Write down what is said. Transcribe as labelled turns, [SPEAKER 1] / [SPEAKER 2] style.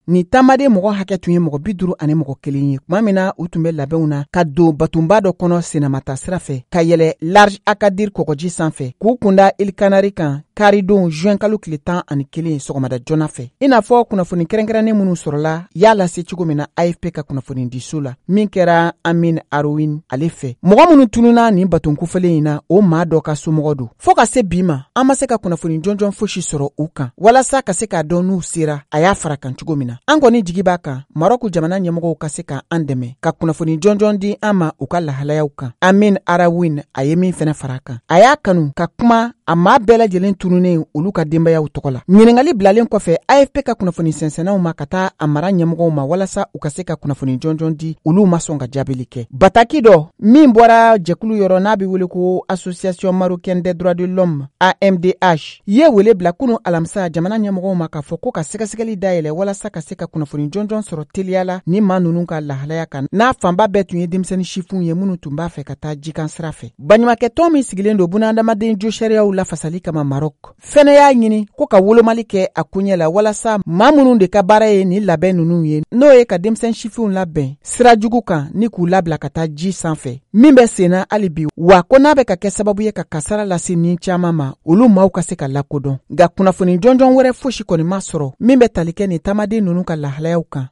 [SPEAKER 1] ni tamade mɔgɔ hakɛ tun ye mɔgɔ 50 ani mɔgɔ 1 ye. Kuma min na u tun bɛ labɛnw na ka don batunba dɔ kɔnɔ Senamata sira fɛ ka yɛlɛ Large Akadir kɔgɔji sanfɛ k'u kunda Île Canari kan karidon juin kalo tile 11 sɔgɔmada joona fɛ. I n'a fɔ kunnafoni kɛrɛnkɛrɛnnen minnu sɔrɔla y'a lase cogo min na AFP ka kunnafoni diso la min kɛra Amin Arouin ale fɛ. Mɔgɔ minnu tununa ni batunkufelen in na o maa dɔ ka somɔgɔ don. Fɔ ka se bi ma an ma se ka kunnafoni jɔnjɔn fosi sɔrɔ u kan walasa ka se k'a dɔn n'u sera a y'a fara kan cogo min na. An kɔni jigi b'a kan Marɔku jamana ɲɛmɔgɔw ka se ka an dɛmɛ ka kunnafoni jɔnjɔn di an ma u ka lahalayaw kan. Amin Arouin a ye min fɛnɛ fara kan. A y'a kanu ka kuma a maa bɛɛ lajɛlen tununnen olu ka denbayaw tɔgɔ la. Ɲiningali bilalen kɔfɛ AFP ka kunnafoni sɛnsɛnnaw ma ka taa a mara ɲɛmɔgɔw ma walasa u ka se ka kunnafoni jɔnjɔn di olu ma sɔn ka jaabili kɛ. Bataki dɔ min bɔra jɛkulu yɔrɔ n'a bɛ wele ko Association Marocaine des droits de l'homme AMDH ye wele bila kunu alamisa jamana ɲɛmɔgɔw ma k'a fɔ ko ka sɛgɛsɛgɛli dayɛlɛ walasa ka se ka kunnafoni jɔnjɔn sɔrɔ teliyala ni maa ninnu ka lahalaya kan n'a fanba bɛɛ tun ye denmisɛnnin sifunw ye minnu tun b'a fɛ ka taa jikan sira fɛ. Baɲumankɛtɔn min sigilen don bunadamaden jo sariyaw lafasali kama Marok fɛnɛ y'a ɲini ko ka wolomali kɛ a kuɲɛ la walasa maa minnu de ka baara ye ni labɛn ninnu ye n'o ye ka denmisɛn sifunw labɛn sira jugu kan ni k'u labila ka taa ji sanfɛ min bɛ senna hali bi wa ko n'a bɛ ka kɛ sababu ye ka kasara lase ni caman ma olu maaw ka se ka lakodɔn. Nka kunnafoni jɔnjɔn wɛrɛ fosi kɔni ma sɔrɔ min bɛ tali kɛ ni tamaden ninnu ka lahalayaw kan